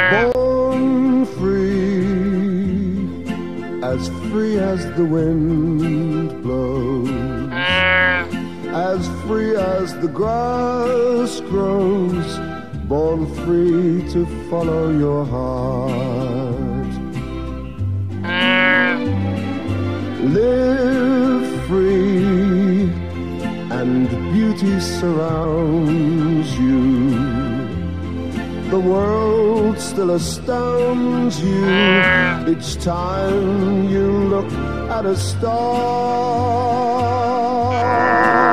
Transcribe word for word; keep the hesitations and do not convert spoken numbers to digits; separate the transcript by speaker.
Speaker 1: Born free, as free as the wind blows, as free as the grass grows, born free to follow your heart. Live free, and beauty surrounds you. The world still astounds you each time you look at a star.